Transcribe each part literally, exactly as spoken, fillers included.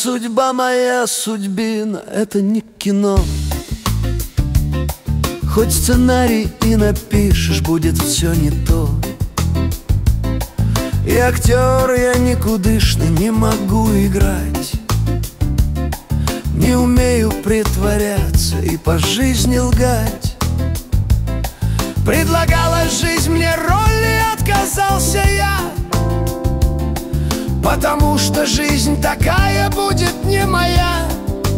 судьба моя судьбина — это не кино. Хоть сценарий и напишешь, будет все не то. И актер я никудышный, не могу играть, не умею притворяться и по жизни лгать. Предлагала жизнь мне роли, отказался я, потому что жизнь такая будет не моя.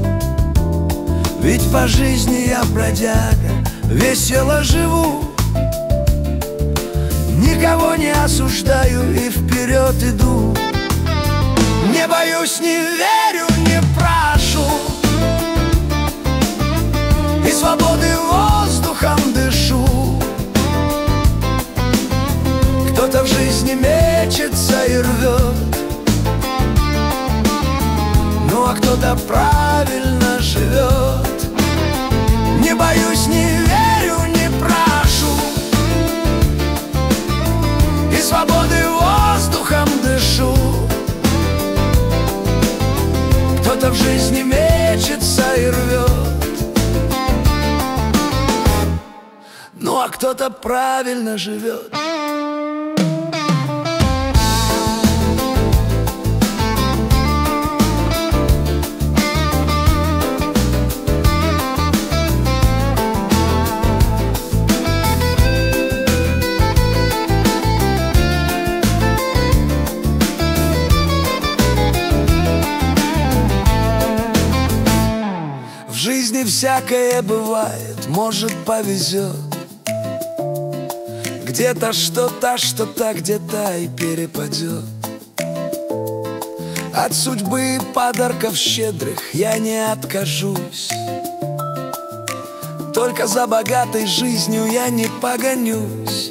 Ведь по жизни я бродяга, весело живу, никого не осуждаю и вперед иду. Не боюсь, не верю, не прошу, и свободы воздухом дышу. Кто-то в жизни мечется и рвет, ну а кто-то правильно живет. Не боюсь, не верю, не прошу, и свободы воздухом дышу. Кто-то в жизни мечется и рвет, ну а кто-то правильно живет. В жизни всякое бывает, может, повезет. Где-то что-то, что-то где-то и перепадет. От судьбы и подарков щедрых я не откажусь, только за богатой жизнью я не погонюсь.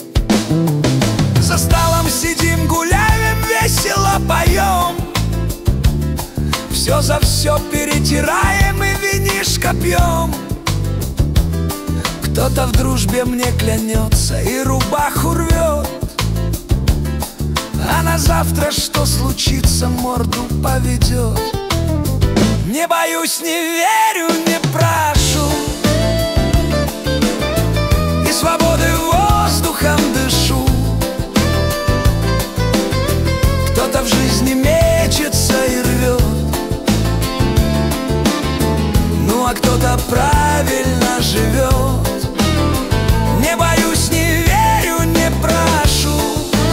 За столом сидим, гуляем, весело поем, все за все перетираем и винишко пьем. Кто-то в дружбе мне клянется и рубаху рвет, а на завтра что случится, морду поведет. Не боюсь, не верю, не прошу, и свободы воздухом дышу. Кто-то в жизни мечется и рвет, ну а кто-то правильно живет. Не боюсь, не верю, не прошу,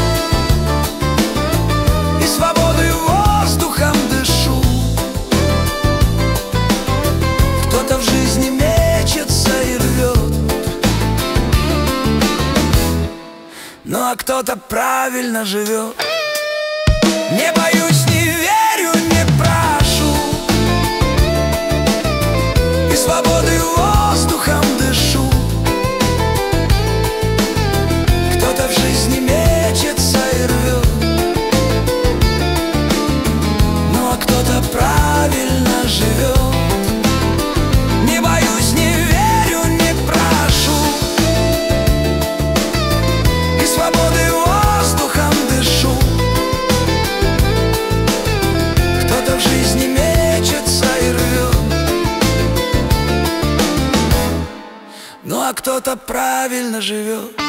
и свободы воздухом дышу. Кто-то в жизни мечется и рвет, ну а кто-то правильно живет. Не боюсь, не верю, не прошу, и свободы воздухом дышу. Кто-то в жизни мечется и рвет, ну а кто-то правильно живет. Не боюсь, не верю, не прошу, и свободы воздухом дышу. Кто-то в жизни мечется и рвет, ну а кто-то правильно живет.